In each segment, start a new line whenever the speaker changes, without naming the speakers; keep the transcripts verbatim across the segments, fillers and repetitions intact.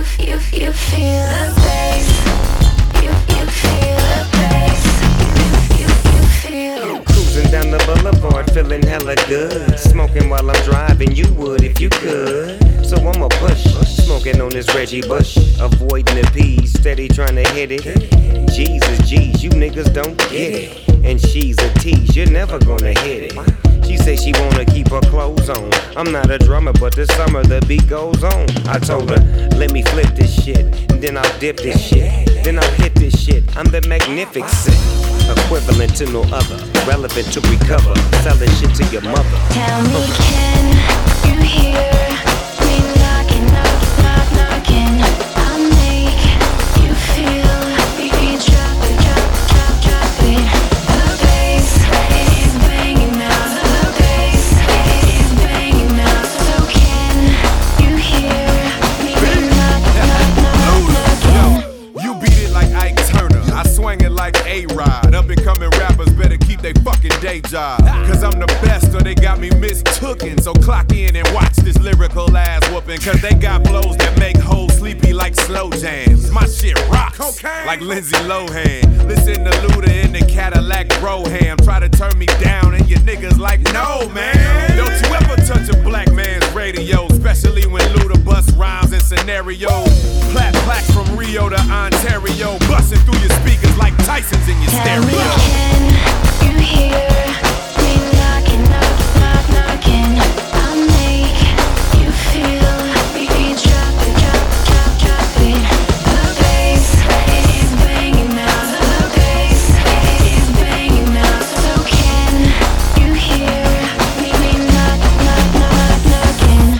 you, you feel the bass. You, you feel the bass. You, you, you feel.
Cruising down the boulevard, feeling hella good. Smoking while I'm driving, you would if you could. So I'ma push, smoking on this Reggie Bush. Avoiding the P's, steady trying to hit it. Jesus, G's, you niggas don't get it. And she's a tease, you're never gonna hit it. She say she wanna keep her clothes on. I'm not a drummer, but this summer the beat goes on. I told her, let me flip this shit, and then I'll dip this shit, then I'll hit this shit. I'm the magnificent, equivalent to no other, relevant to recover, selling shit to your mother.
Tell me, can you hear me knocking, knock, knock, knocking? I'll make you feel me drop it, drop, drop, drop it. The bass is banging now. The bass is banging now. So can you hear me knock, knock, knock, knocking?
You beat it like Ike Turner, I swing it like A-Rod. Up and coming rappers better keep they fucking day job. Cause I'm the best or they got me mistooken. So clock in and watch this lyrical ass whooping. Cause they got flows that make hoes sleepy like slow jams. My shit rocks Cocaine. Like Lindsay Lohan. Listen to Luda in the Cadillac Brougham. Try to turn me down and your niggas like, no man. Don't you ever touch a black man's radio. Especially when Luda bust rhymes and scenarios. Plat plaques from Rio to Ontario. Busting through your speakers like Tyson's in your
Tell me,
stereo.
can you hear me knocking, knock, knock, knocking? I'll make you feel me drop it, drop, drop, drop it. The bass is banging now. The bass is banging now. So can you hear me knock, knock, knock, knocking?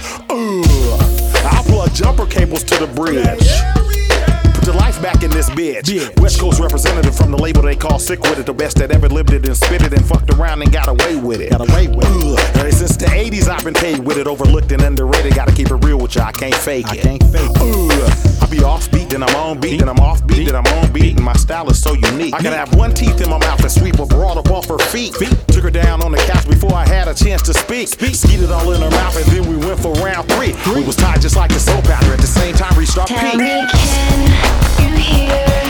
Uh, I plug jumper cables to the bridge. Put your life back in this bitch. West Coast representative from the label they call Sick With It. The best that ever lived it and spit it and fucked around and got away with it. Got away with it. Uh, since the eighties I've been paid with it. Overlooked and underrated. Gotta keep it real with you. I can't fake it. I can't fake it. Uh, I be off beat, then I'm on beat, then I'm off beat, then I'm on beat, and my style is so unique. I can have one teeth in my mouth and sweep a broad up off her feet. Took her down on the couch before I had a chance to speak. Skeeted all in her mouth and then we went for round three. We was tied just like a soap opera. At the same time, restart
Tell
peak.
me, can you hear